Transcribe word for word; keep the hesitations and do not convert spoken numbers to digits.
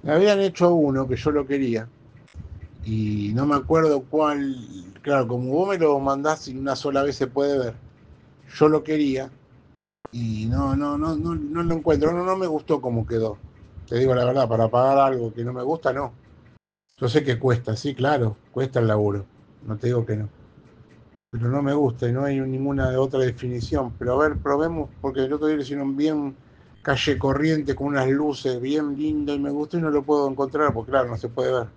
Me habían hecho uno que yo lo quería y no me acuerdo cuál. Claro, como vos me lo mandás y una sola vez se puede ver, yo lo quería y no, no, no, no, no lo encuentro, no, no me gustó cómo quedó. Te digo la verdad, para pagar algo que no me gusta, no. Yo sé que cuesta, sí, claro, cuesta el laburo, no te digo que no. Pero no me gusta y no hay ninguna otra definición. Pero a ver, probemos, porque el otro día lo hicieron bien calle corriente con unas luces bien lindo y me gustó y no lo puedo encontrar, porque claro, no se puede ver.